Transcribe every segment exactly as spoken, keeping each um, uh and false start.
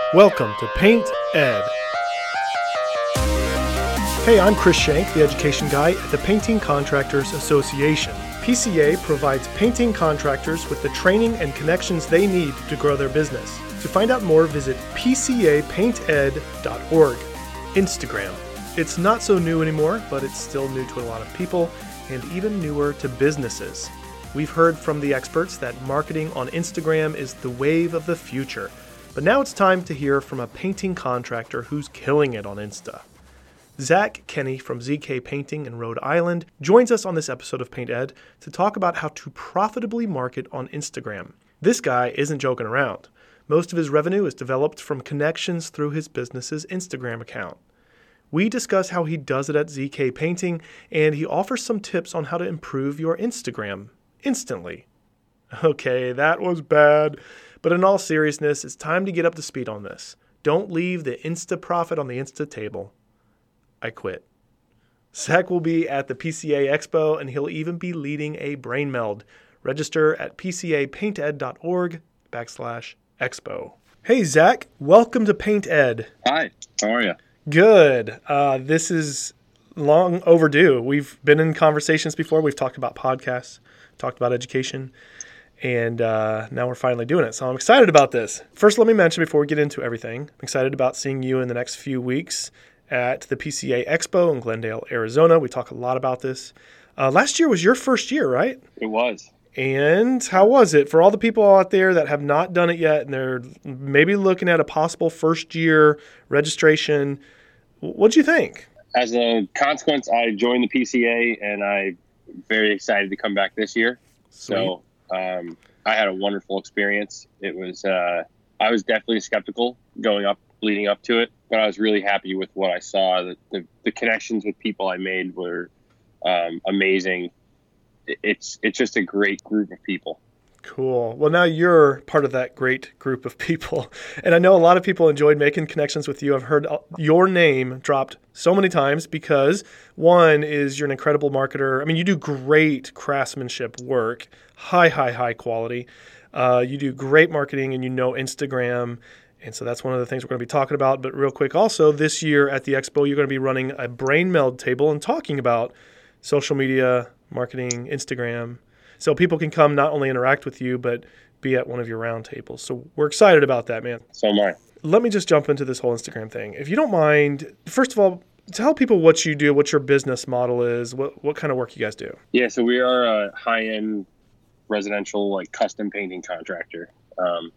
Welcome to Paint Ed. Hey, I'm Chris Shank, the education guy at the Painting Contractors Association. P C A provides painting contractors with the training and connections they need to grow their business. To find out more, visit p c a paint ed dot org. Instagram. It's not so new anymore, but it's still new to a lot of people and even newer to businesses. We've heard from the experts that marketing on Instagram is the wave of the future. But now it's time to hear from a painting contractor who's killing it on Insta. Zach Kenny from Z K Painting in Rhode Island joins us on this episode of Paint Ed to talk about how to profitably market on Instagram. This guy isn't joking around. Most of his revenue is developed from connections through his business's Instagram account. We discuss how he does it at Z K Painting, and he offers some tips on how to improve your Instagram instantly. Okay, that was bad. But in all seriousness, it's time to get up to speed on this. Don't leave the Insta profit on the Insta table. I quit. Zach will be at the P C A Expo, and he'll even be leading a brain meld. Register at p c a paint ed dot org backslash expo. Hey, Zach. Welcome to Paint Ed. Hi. How are you? Good. Uh, this is long overdue. We've been in conversations before. We've talked about podcasts, talked about education. And uh, now we're finally doing it. So I'm excited about this. First, let me mention before we get into everything, I'm excited about seeing you in the next few weeks at the P C A Expo in Glendale, Arizona. We talk a lot about this. Uh, last year was your first year, right? It was. And how was it for all the people out there that have not done it yet and they're maybe looking at a possible first year registration? What'd you think? As a consequence, I joined the P C A and I'm very excited to come back this year. Sweet. So um, I had a wonderful experience. It was, uh, I was definitely skeptical going up, leading up to it, but I was really happy with what I saw. The, the, the connections with people I made were um, amazing. It's it's just a great group of people. Cool. Well, now you're part of that great group of people. And I know a lot of people enjoyed making connections with you. I've heard your name dropped so many times because, one, is you're an incredible marketer. I mean, you do great craftsmanship work, high, high, high quality. Uh, you do great marketing and you know Instagram. And so that's one of the things we're going to be talking about. But real quick, also, this year at the Expo, you're going to be running a brain meld table and talking about social media, marketing, Instagram. So people can come not only interact with you, but be at one of your round tables. So we're excited about that, man. So am I. Let me just jump into this whole Instagram thing. If you don't mind, first of all, tell people what you do, what your business model is, what, what kind of work you guys do. Yeah, so we are a high-end residential, like custom painting contractor. Um,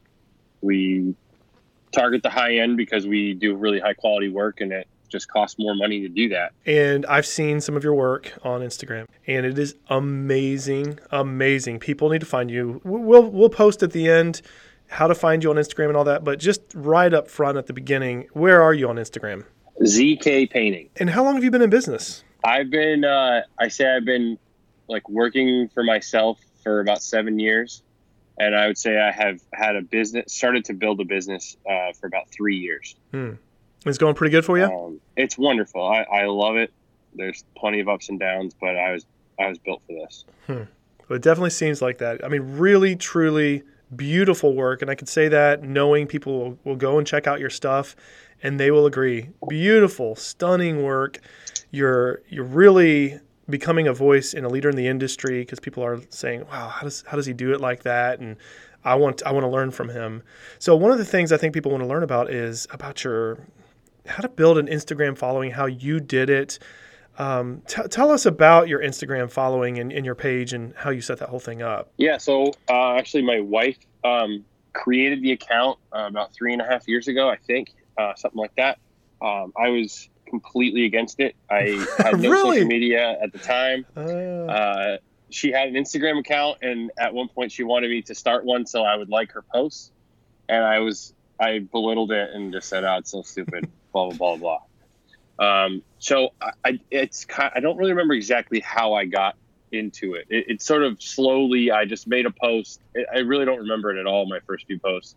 we target the high end because we do really high quality work and it just costs more money to do that. And I've seen some of your work on Instagram and it is amazing, amazing. People need to find you. We'll we'll post at the end how to find you on Instagram and all that, but just right up front at the beginning, where are you on Instagram? Z K Painting. And how long have you been in business? I've been, uh, I say I've been like working for myself for about seven years. And I would say I have had a business, started to build a business uh, for about three years. Hmm. It's going pretty good for you? Um, it's wonderful. I, I love it. There's plenty of ups and downs, but I was I was built for this. Hmm. Well, it definitely seems like that. I mean, really, truly beautiful work. And I can say that knowing people will, will go and check out your stuff and they will agree. Beautiful, stunning work. You're you're really becoming a voice and a leader in the industry because people are saying, wow, how does how does he do it like that? And I want I want to learn from him. So one of the things I think people want to learn about is about your how to build an Instagram following, how you did it. Um, t- tell us about your Instagram following and, and your page and how you set that whole thing up. Yeah, so uh, actually my wife um, created the account uh, about three and a half years ago, I think, uh, something like that. Um, I was completely against it. I had no really? social media at the time. Uh, Uh, she had an Instagram account, and at one point she wanted me to start one so I would like her posts. And I was, I belittled it and just said, oh, it's so stupid, blah, blah, blah, blah. Um, so I, I, it's kind, I don't really remember exactly how I got into it. It, it sort of slowly, I just made a post. It, I really don't remember it at all, my first few posts.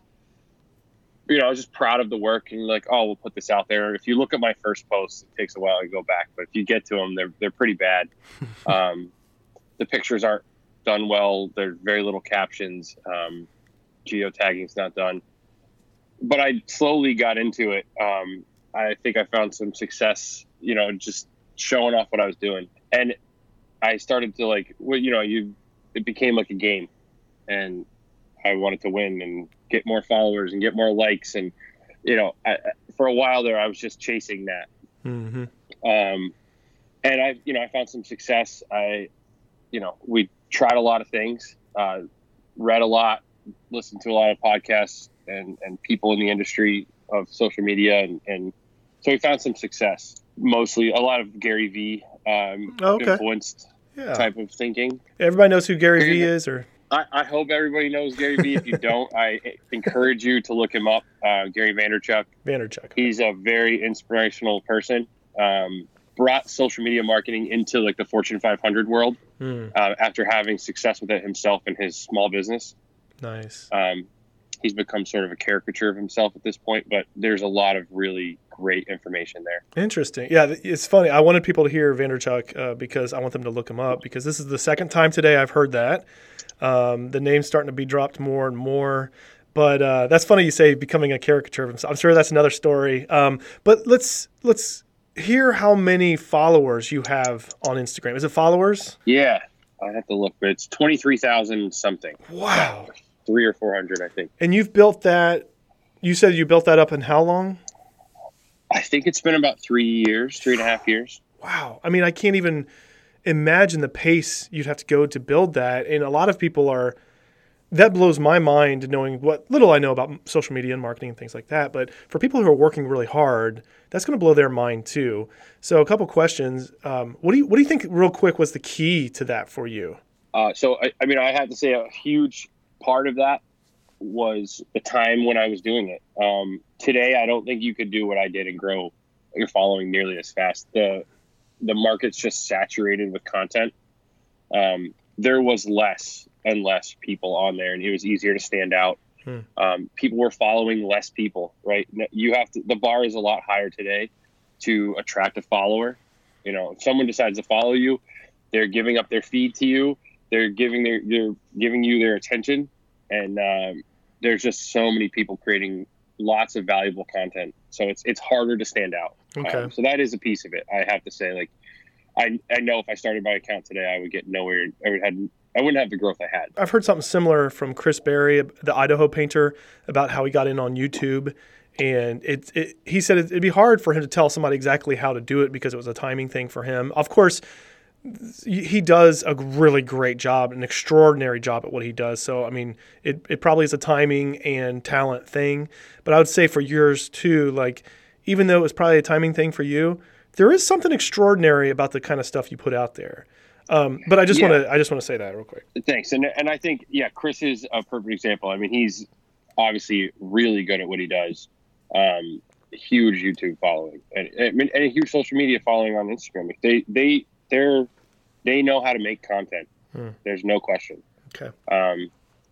You know, I was just proud of the work and like, oh, we'll put this out there. If you look at my first posts, it takes a while to go back, but if you get to them, they're, they're pretty bad. Um, the pictures aren't done well. There's very little captions. Um, geotagging's not done. but I slowly got into it. Um, I think I found some success, you know, just showing off what I was doing. And I started to like, well, you know, you, it became like a game, and I wanted to win and get more followers and get more likes. And, you know, I, for a while there, I was just chasing that. Mm-hmm. Um, and I, you know, I found some success. I, you know, we tried a lot of things, uh, read a lot, listened to a lot of podcasts and, and people in the industry of social media. And, and so we found some success, mostly a lot of Gary V um, okay. influenced yeah. type of thinking. Everybody knows who Gary V is, or I, I hope everybody knows Gary V. If you don't, I encourage you to look him up. Uh, Gary Vaynerchuk. Vaynerchuk. He's a very inspirational person. Um, brought social media marketing into like the Fortune five hundred world mm. uh, after having success with it himself in his small business. Nice. Um, he's become sort of a caricature of himself at this point, but there's a lot of really great information there. Interesting. Yeah, it's funny. I wanted people to hear Vaynerchuk uh, because I want them to look him up, because this is the second time today I've heard that. Um, the name's starting to be dropped more and more. But uh, that's funny you say becoming a caricature of himself. I'm sure that's another story. Um, but let's let's hear how many followers you have on Instagram. Is it followers? Yeah, I have to look, but it's twenty-three thousand something. Wow. Three or four hundred, I think. And you've built that, you said you built that up in how long? I think it's been about three years, three and a half years. Wow. I mean, I can't even imagine the pace you'd have to go to build that. And a lot of people are, that blows my mind knowing what little I know about social media and marketing and things like that. But for people who are working really hard, that's going to blow their mind too. So a couple questions. Um, what do you, what do you think real quick was the key to that for you? Uh, so, I, I mean, I have to say a huge part of that was the time when I was doing it. Um, today, I don't think you could do what I did and grow your following nearly as fast. The, the market's just saturated with content. Um, there was less and less people on there, and it was easier to stand out. Hmm. Um, people were following less people, right? You have to, the bar is a lot higher today to attract a follower. You know, if someone decides to follow you, they're giving up their feed to you. They're giving their, they're giving you their attention. And um, there's just so many people creating lots of valuable content. So it's, it's harder to stand out. Okay. Um, so that is a piece of it. I have to say, like, I, I know if I started my account today, I would get nowhere. I would have, I wouldn't have the growth I had. I've heard something similar from Chris Berry, the Idaho painter, about how he got in on YouTube. And it, it he said it'd be hard for him to tell somebody exactly how to do it because it was a timing thing for him. Of course, he does a really great job, an extraordinary job at what he does. So, I mean, it, it probably is a timing and talent thing. But I would say for yours too, like, even though it was probably a timing thing for you, there is something extraordinary about the kind of stuff you put out there. Um, but I just yeah. want to I just want to say that real quick. Thanks. And and I think, yeah, Chris is a perfect example. I mean, he's obviously really good at what he does. Um, huge YouTube following and, and a huge social media following on Instagram. They, they, they're, they know how to make content. Hmm. There's no question. Okay. Um,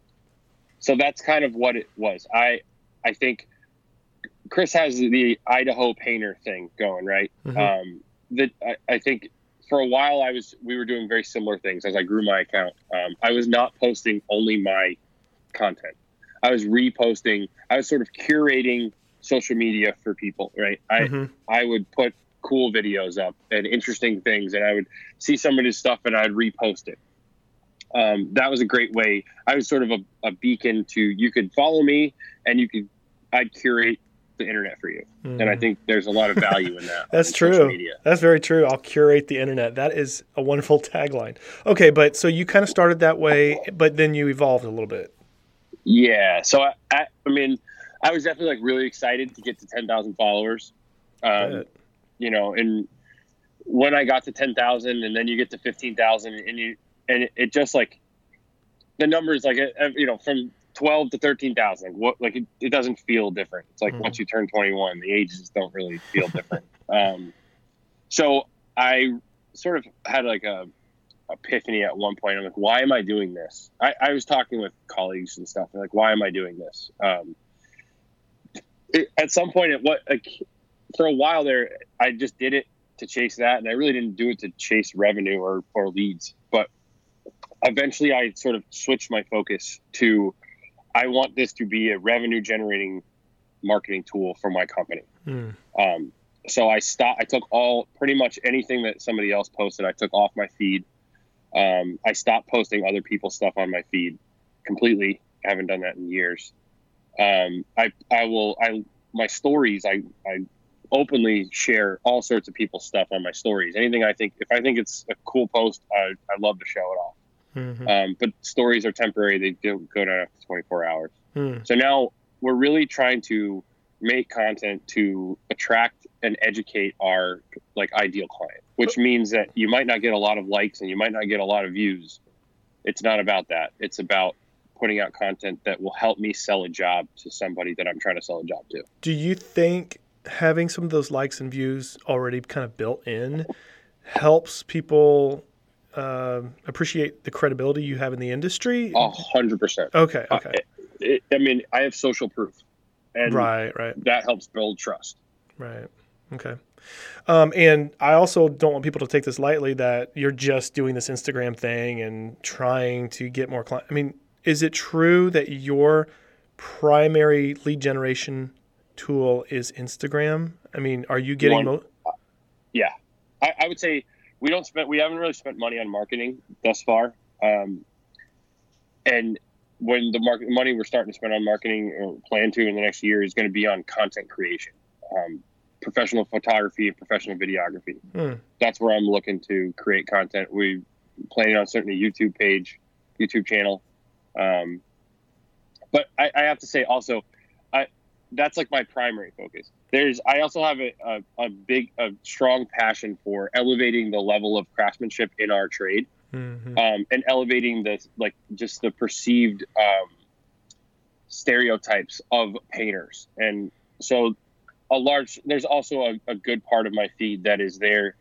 so that's kind of what it was. I, I think Chris has the Idaho painter thing going, right? Mm-hmm. Um, that I, I think for a while I was, we were doing very similar things as I grew my account. Um, I was not posting only my content. I was reposting, I was sort of curating social media for people, right? I, mm-hmm. I would put cool videos up and interesting things, and I would see somebody's stuff and I'd repost it. Um, that was a great way. I was sort of a, a beacon to, you could follow me and you could, I'd curate the internet for you. Mm. And I think there's a lot of value in that. That's true. That's very true. I'll curate the internet. That is a wonderful tagline. Okay. But so you kind of started that way, but then you evolved a little bit. Yeah. So I, I, I mean, I was definitely like really excited to get to ten thousand followers. Um, you know, and when I got to ten thousand and then you get to fifteen thousand and you, and it, it just like the numbers, like, you know, from twelve to thirteen thousand, what, like it, it doesn't feel different. It's like, mm-hmm. once you turn twenty-one, the ages don't really feel different. um, so I sort of had like a epiphany at one point. I'm like, why am I doing this? I, I was talking with colleagues and stuff. And like, why am I doing this? Um, it, at some point, it what like, for a while there, I just did it to chase that, and I really didn't do it to chase revenue or or leads. But eventually, I sort of switched my focus to, I want this to be a revenue generating marketing tool for my company. Mm. Um, so I stopped, I took all, pretty much anything that somebody else posted, I took off my feed. Um, I stopped posting other people's stuff on my feed completely. I haven't done that in years. Um, I, I will, I, my stories, I, I openly share all sorts of people's stuff on my stories. Anything I think, if I think it's a cool post, I, I love to show it off. Mm-hmm. Um, but stories are temporary. They do go down after twenty-four hours. Mm. So now we're really trying to make content to attract and educate our like ideal client, which means that you might not get a lot of likes and you might not get a lot of views. It's not about that. It's about putting out content that will help me sell a job to somebody that I'm trying to sell a job to. Do you think having some of those likes and views already kind of built in helps people uh, appreciate the credibility you have in the industry? A hundred percent. Okay. Okay. Uh, it, it, I mean, I have social proof, and right, right. that helps build trust. Right. Okay. Um, and I also don't want people to take this lightly that you're just doing this Instagram thing and trying to get more clients. I mean, is it true that your primary lead generation tool is Instagram? I mean, are you getting... One, mo- yeah. I, I would say we don't spend, we haven't really spent money on marketing thus far. Um, and when the market money we're starting to spend on marketing or plan to in the next year is going to be on content creation, um, professional photography and professional videography. Hmm. That's where I'm looking to create content. We planning on starting a YouTube page, YouTube channel. Um, but I, I have to say also, I, that's like my primary focus. There's, I also have a, a, a big, a strong passion for elevating the level of craftsmanship in our trade, mm-hmm. um, and elevating the, like just the perceived, um, stereotypes of painters. And so a large, there's also a, a good part of my feed that is there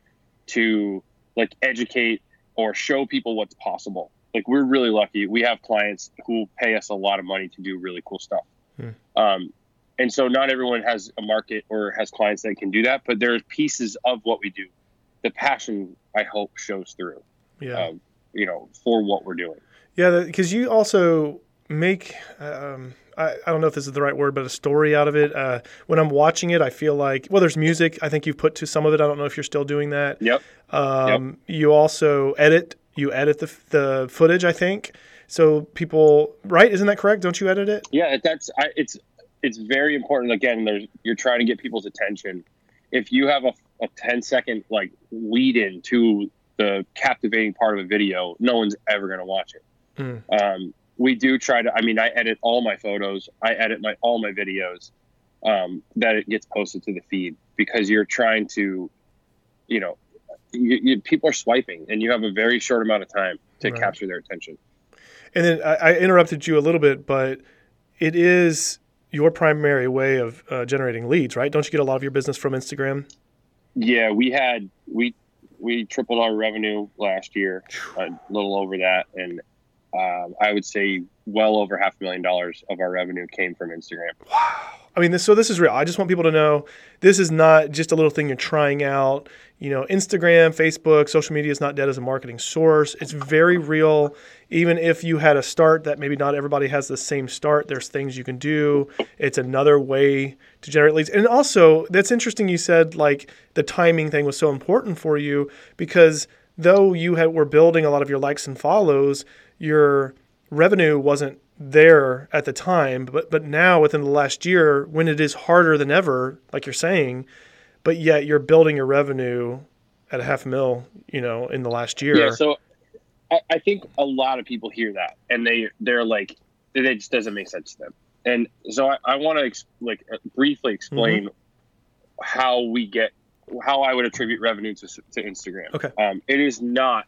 to like educate or show people what's possible. Like we're really lucky. We have clients who pay us a lot of money to do really cool stuff. Hmm. Um, and so not everyone has a market or has clients that can do that, but there's pieces of what we do. The passion, I hope, shows through, Yeah. um, you know, for what we're doing. Yeah. Because you also make, um, I, I don't know if this is the right word, but a story out of it. Uh, when I'm watching it, I feel like, well, there's music. I think you've put to some of it. I don't know if you're still doing that. Yep. Um, yep. You also edit. You edit the the footage, I think. So people, right? Isn't that correct? Don't you edit it? Yeah, that's I, it's it's very important. Again, there's you're trying to get people's attention. If you have a, a ten second like lead in to the captivating part of a video, no one's ever going to watch it. Mm. Um, we do try to. I mean, I edit all my photos. I edit my all my videos. Um, that it gets posted to the feed because you're trying to, you know. You, you, people are swiping, and you have a very short amount of time to Right. capture their attention. And then I, I interrupted you a little bit, but it is your primary way of uh, generating leads, right? Don't you get a lot of your business from Instagram? Yeah, we had we we tripled our revenue last year, a little over that, and um, I would say well over half a million dollars of our revenue came from Instagram. Wow. I mean, this, so this is real. I just want people to know this is not just a little thing you're trying out. You know, Instagram, Facebook, social media is not dead as a marketing source. It's very real. Even if you had a start that maybe not everybody has the same start, there's things you can do. It's another way to generate leads. And also, that's interesting you said like the timing thing was so important for you because though you had, were building a lot of your likes and follows, your revenue wasn't there at the time, but but now within the last year, when it is harder than ever, like you're saying, but yet you're building your revenue at a half mil, you know, in the last year. Yeah, so I, I think a lot of people hear that and they they're like, it just doesn't make sense to them. And so I, I want to ex- like uh, briefly explain mm-hmm. how we get how I would attribute revenue to to Instagram. Okay, um, it is not.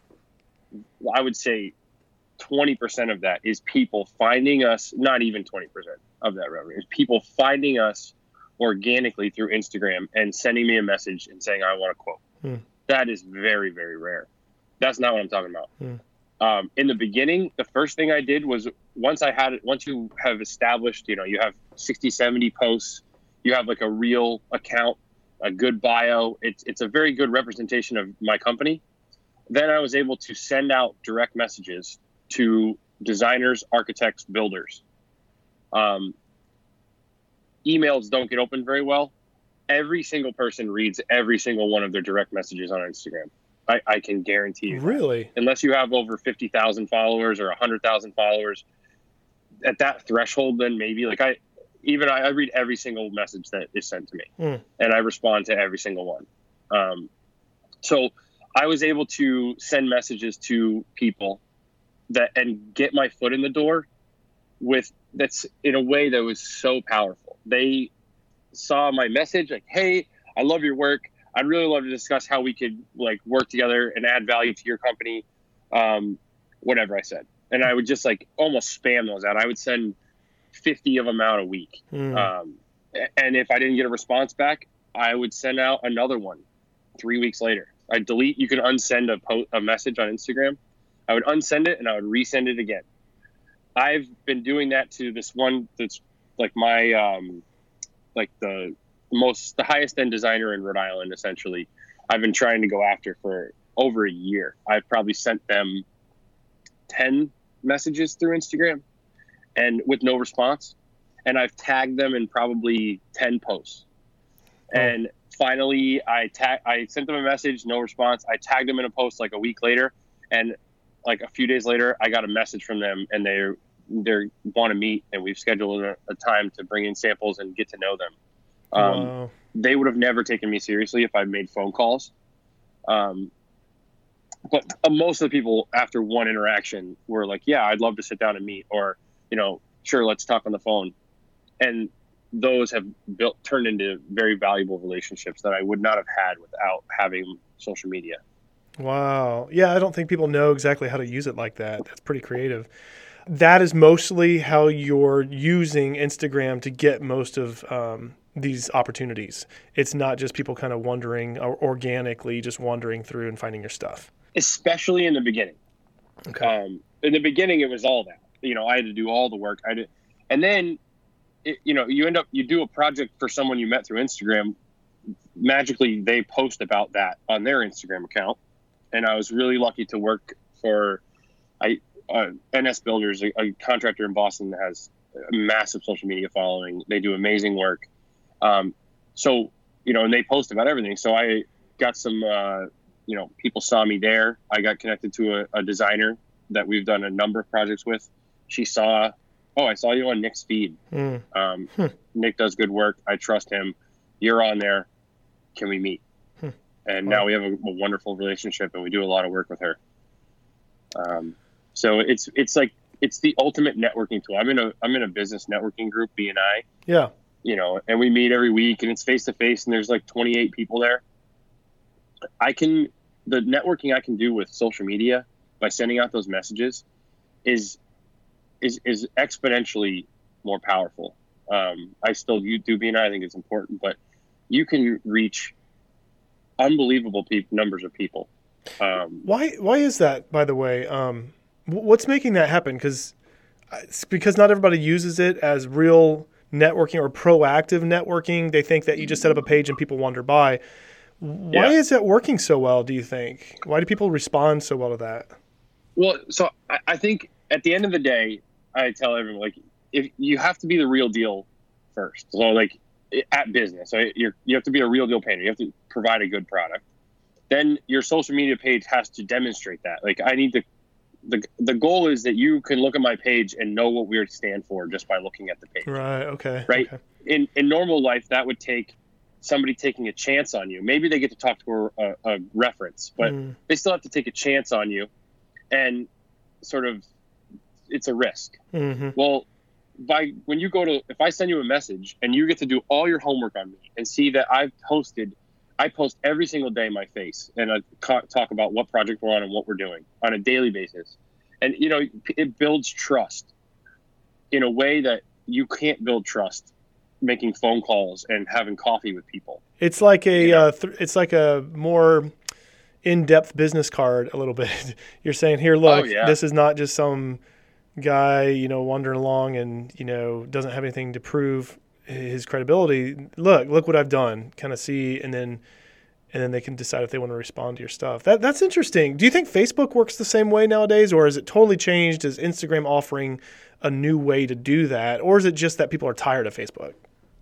I would say twenty percent of that is people finding us, not even twenty percent of that revenue, is people finding us organically through Instagram and sending me a message and saying, I want a quote. Hmm. That is very, very rare. That's not what I'm talking about. Hmm. Um, in the beginning, the first thing I did was once I had it, once you have established, you know, you have sixty, seventy posts, you have like a real account, a good bio. It's, it's a very good representation of my company. Then I was able to send out direct messages to designers, architects, builders. Um, emails don't get opened very well. Every single person reads every single one of their direct messages on Instagram. I, I can guarantee you. Really? That. Unless you have over fifty thousand followers or one hundred thousand followers, at that threshold, then maybe like I, even I, I read every single message that is sent to me mm. and I respond to every single one. Um, so I was able to send messages to people that and get my foot in the door with that's in a way that was so powerful. They saw my message like, hey, I love your work. I'd really love to discuss how we could like work together and add value to your company. Um, whatever I said. And I would just like almost spam those out. I would send fifty of them out a week. Mm. Um, and if I didn't get a response back, I would send out another one three weeks later. I delete, you can unsend a post, a message on Instagram. I would unsend it and I would resend it again. I've been doing that to this one that's like my, um, like the most, the highest end designer in Rhode Island, essentially. I've been trying to go after for over a year. I've probably sent them ten messages through Instagram and with no response. And I've tagged them in probably ten posts. Oh. And finally I tag, I sent them a message, no response. I tagged them in a post like a week later. And like a few days later, I got a message from them and they they want to meet and we've scheduled a, a time to bring in samples and get to know them. Um, wow. They would have never taken me seriously if I made phone calls. Um, but uh, most of the people after one interaction were like, yeah, I'd love to sit down and meet, or, you know, sure, let's talk on the phone. And those have built, turned into very valuable relationships that I would not have had without having social media. Wow. Yeah, I don't think people know exactly how to use it like that. That's pretty creative. That is mostly how you're using Instagram to get most of um, these opportunities. It's not just people kind of wandering or organically just wandering through and finding your stuff. Especially in the beginning. Okay. Um, in the beginning, it was all that. You know, I had to do all the work. I did, and then, it, you know, you end up, you do a project for someone you met through Instagram. Magically, they post about that on their Instagram account. And I was really lucky to work for I, uh, N S Builders, a, a contractor in Boston that has a massive social media following. They do amazing work. Um, so, you know, and they post about everything. So I got some, uh, you know, people saw me there. I got connected to a, a designer that we've done a number of projects with. She saw, oh, I saw you on Nick's feed. Mm. Um, hmm. Nick does good work. I trust him. You're on there. Can we meet? Hmm. And wow. Now we have a, a wonderful relationship and we do a lot of work with her. Um, so it's, it's like, it's the ultimate networking tool. I'm in a, I'm in a business networking group, B and I. Yeah. You know, and we meet every week and it's face to face and there's like twenty-eight people there. I can, the networking I can do with social media by sending out those messages is, is, is exponentially more powerful. Um, I still you do B and I, I think it's important, but you can reach unbelievable pe- numbers of people. Um, why, why is that, by the way? Um, what's making that happen? Cause it's because not everybody uses it as real networking or proactive networking. They think that you just set up a page and people wander by. Why yeah. is it working so well, do you think? Why do people respond so well to that? Well, so I, I think at the end of the day, I tell everyone, like, if you have to be the real deal first. So, like, at business, so you're, you have to be a real deal painter. You have to provide a good product. Then your social media page has to demonstrate that. Like, I need to, the the goal is that you can look at my page and know what we stand for just by looking at the page. Right, okay. Right? Okay. In in normal life, that would take somebody taking a chance on you. Maybe they get to talk to a, a reference, but mm. they still have to take a chance on you. And sort of, it's a risk. Mm-hmm. Well, by when you go to, if I send you a message and you get to do all your homework on me and see that I've posted, I post every single day my face and I talk about what project we're on and what we're doing on a daily basis. And, you know, it builds trust in a way that you can't build trust making phone calls and having coffee with people. It's like a, you know? uh, th- it's like a more in-depth business card a little bit. You're saying, here, look, oh, yeah. This is not just some guy, you know, wandering along and, you know, doesn't have anything to prove his credibility. Look, look what I've done, kind of see, and then, and then they can decide if they want to respond to your stuff. That that's interesting. Do you think Facebook works the same way nowadays, or is it totally changed? Is Instagram offering a new way to do that, or is it just that people are tired of Facebook?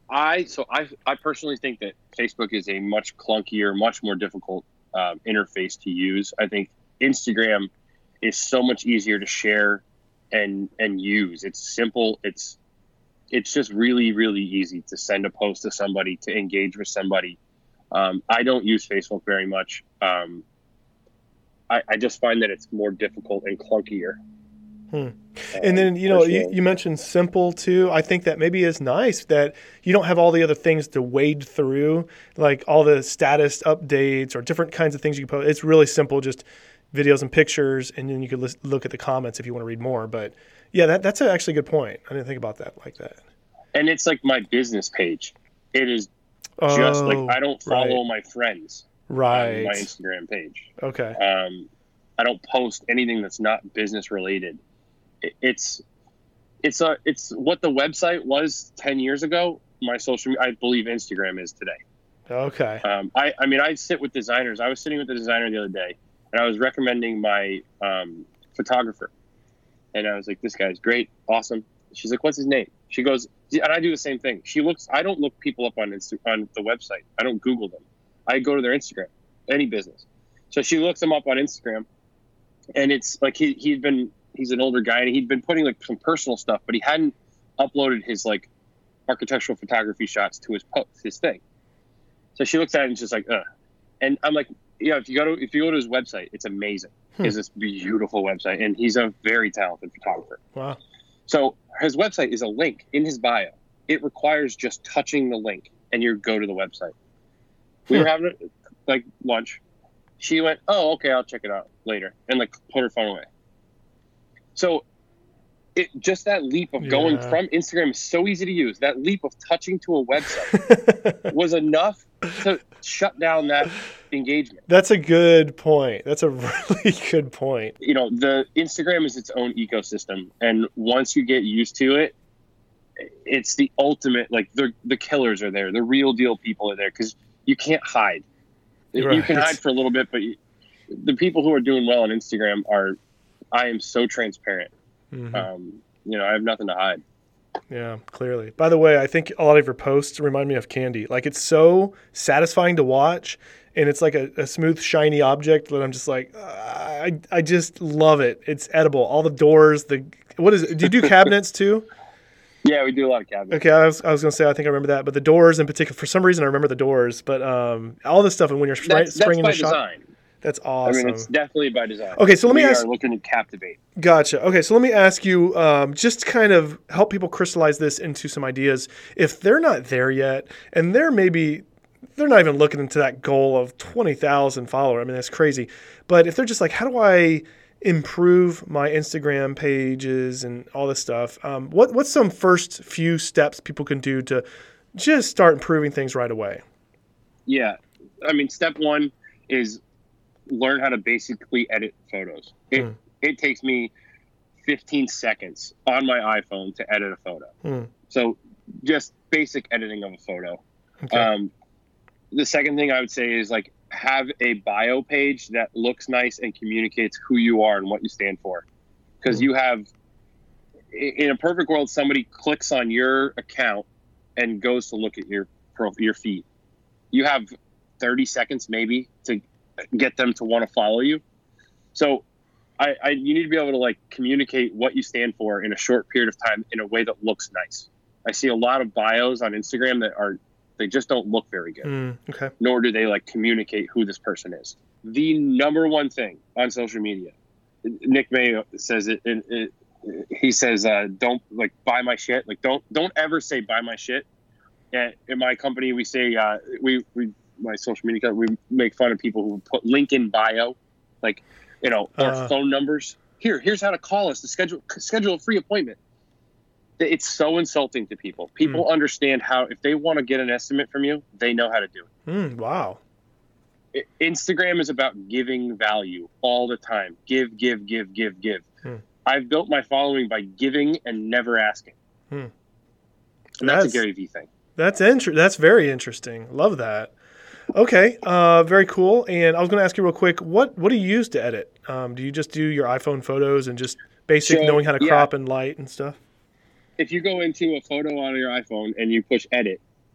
I so I I personally think that Facebook is a much clunkier, much more difficult um, interface to use. I think Instagram is so much easier to share and and use. It's simple. It's it's just really really easy to send a post to somebody, to engage with somebody. Um, I don't use Facebook very much. Um, I, I just find that it's more difficult and clunkier. Hmm. And then, you know, you, you mentioned simple too. I think that maybe is nice that you don't have all the other things to wade through, like all the status updates or different kinds of things you can post. It's really simple, just videos and pictures, and then you could list, look at the comments if you want to read more. But yeah, that, that's actually a good point. I didn't think about that like that. And it's like my business page. It is just oh, like I don't follow right. my friends right. on my Instagram page. Okay. Um, I don't post anything that's not business related. It's it's a it's what the website was ten years ago. My social, I believe Instagram is today. Okay. Um, I I mean, I sit with designers. I was sitting with the designer the other day, and I was recommending my um, photographer, and I was like, "This guy's great, awesome." She's like, "What's his name?" She goes, and I do the same thing. She looks. I don't look people up on Insta, on the website. I don't Google them. I go to their Instagram. Any business. So she looks them up on Instagram, and it's like he he'd been. He's an older guy, and he'd been putting like some personal stuff, but he hadn't uploaded his like architectural photography shots to his post, his thing. So she looks at it and she's like, "Ugh." And I'm like, "Yeah, if you go to if you go to his website, it's amazing. Hmm. It's this beautiful website, and he's a very talented photographer." Wow. So his website is a link in his bio. It requires just touching the link, and you go to the website. We hmm. were having like lunch. She went, "Oh, okay, I'll check it out later," and like put her phone away. So it just that leap of going yeah. from Instagram is so easy to use. That leap of touching to a website was enough to shut down that engagement. That's a good point. That's a really good point. You know, the Instagram is its own ecosystem. And once you get used to it, it's the ultimate, like the, the killers are there. The real deal people are there because you can't hide. Right. You can hide for a little bit, but you, the people who are doing well on Instagram are, I am so transparent. Mm-hmm. Um, you know, I have nothing to hide. Yeah, clearly. By the way, I think a lot of your posts remind me of candy. Like it's so satisfying to watch, and it's like a, a smooth, shiny object that I'm just like, uh, I I just love it. It's edible. All the doors, the what is it? Do you do cabinets too? Yeah, we do a lot of cabinets. Okay, I was I was gonna say I think I remember that, but the doors in particular, for some reason I remember the doors. But um, all this stuff, and when you're spray, that's, spraying that's in the by shop. design. That's awesome. I mean, it's definitely by design. Okay, so let me we ask. We are looking to captivate. Gotcha. Okay, so let me ask you, um, just kind of help people crystallize this into some ideas. If they're not there yet, and they're maybe they're not even looking into that goal of twenty thousand followers. I mean, that's crazy. But if they're just like, how do I improve my Instagram pages and all this stuff? Um, what what's some first few steps people can do to just start improving things right away? Yeah, I mean, step one is learn how to basically edit photos. It mm. it takes me fifteen seconds on my iPhone to edit a photo. Mm. So just basic editing of a photo. Okay. Um, the second thing I would say is like have a bio page that looks nice and communicates who you are and what you stand for. Because mm. you have, in a perfect world, somebody clicks on your account and goes to look at your your feed. You have thirty seconds maybe to get them to want to follow you. So I, I you need to be able to like communicate what you stand for in a short period of time in a way that looks nice. I see a lot of bios on Instagram that are, they just don't look very good. Mm, okay. Nor do they like communicate who this person is. The number one thing on social media, Nick Mayo says it, it, it he says, uh, don't like buy my shit. Like don't, don't ever say buy my shit. And in my company, we say, uh, we, we, my social media, we make fun of people who put link in bio, like, you know, or uh, phone numbers. Here, here's how to call us to schedule schedule a free appointment. It's so insulting to people. People mm. understand how, if they want to get an estimate from you, they know how to do it. Mm, wow. It, Instagram is about giving value all the time. Give, give, give, give, give. Mm. I've built my following by giving and never asking. Mm. And that's, that's a Gary Vee thing. That's inter- That's very interesting. Love that. Okay, uh, very cool. And I was going to ask you real quick, what what do you use to edit? Um, do you just do your iPhone photos and just basic so, knowing how to yeah. crop and light and stuff? If you go into a photo on your iPhone and you push edit,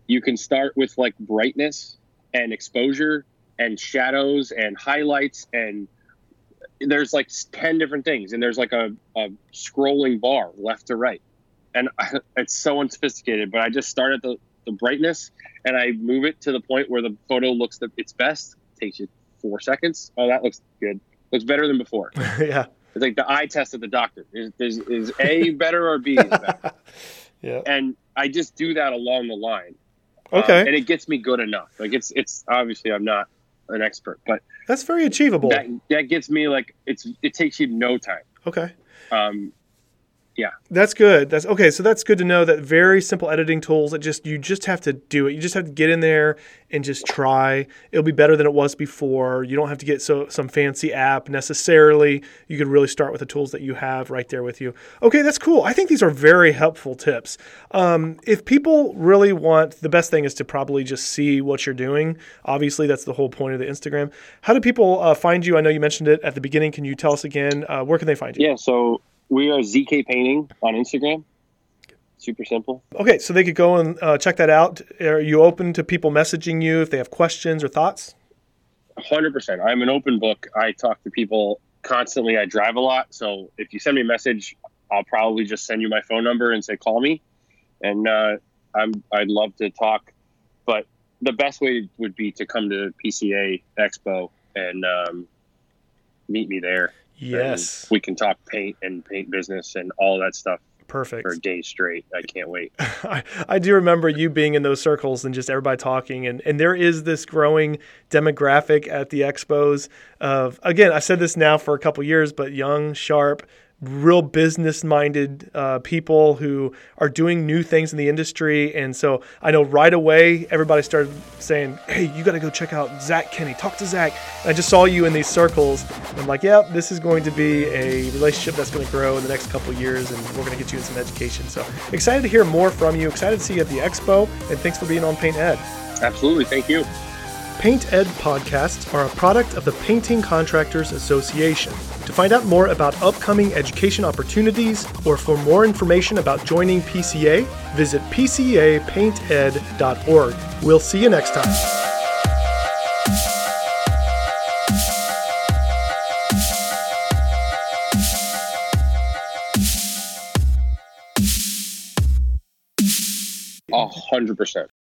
you can start with like brightness and exposure and shadows and highlights, and there's like ten different things, and there's like a, a scrolling bar left to right, and I, it's so unsophisticated. But I just start at the, the brightness, and I move it to the point where the photo looks the, its best. It takes you four seconds. Oh, that looks good. Looks better than before. Yeah. It's like the eye test of the doctor. Is, is, is A better or B is better? Yeah. And I just do that along the line. Okay. Um, and it gets me good enough. Like it's, it's obviously I'm not an expert, but that's very achievable. That, that gets me like, it's, it takes you no time. Okay. Um, yeah, that's good. That's okay. So that's good to know that very simple editing tools that just, you just have to do it. You just have to get in there and just try. It'll be better than it was before. You don't have to get so some fancy app necessarily. You could really start with the tools that you have right there with you. Okay, that's cool. I think these are very helpful tips. Um, if people really want, the best thing is to probably just see what you're doing. Obviously, that's the whole point of the Instagram. How do people uh, find you? I know you mentioned it at the beginning. Can you tell us again? Uh, where can they find you? Yeah, so we are Z K Painting on Instagram. Super simple. Okay, so they could go and uh, check that out. Are you open to people messaging you if they have questions or thoughts? one hundred percent. I'm an open book. I talk to people constantly. I drive a lot. So if you send me a message, I'll probably just send you my phone number and say, call me. And uh, I'm, I'd love to talk. But the best way would be to come to P C A Expo and um, meet me there. Yes. And we can talk paint and paint business and all that stuff. Perfect. For a day straight. I can't wait. I, I do remember you being in those circles and just everybody talking. And, and there is this growing demographic at the expos of, again, I said this now for a couple years, but young, sharp, real business-minded uh, people who are doing new things in the industry. And so I know right away, everybody started saying, hey, you got to go check out Zach Kenny. Talk to Zach. And I just saw you in these circles. I'm like, yeah, this is going to be a relationship that's going to grow in the next couple of years, and we're going to get you in some education. So excited to hear more from you. Excited to see you at the expo. And thanks for being on Paint Ed. Absolutely. Thank you. Paint Ed podcasts are a product of the Painting Contractors Association. To find out more about upcoming education opportunities or for more information about joining P C A, visit p c a paint ed dot org. We'll see you next time. A hundred percent.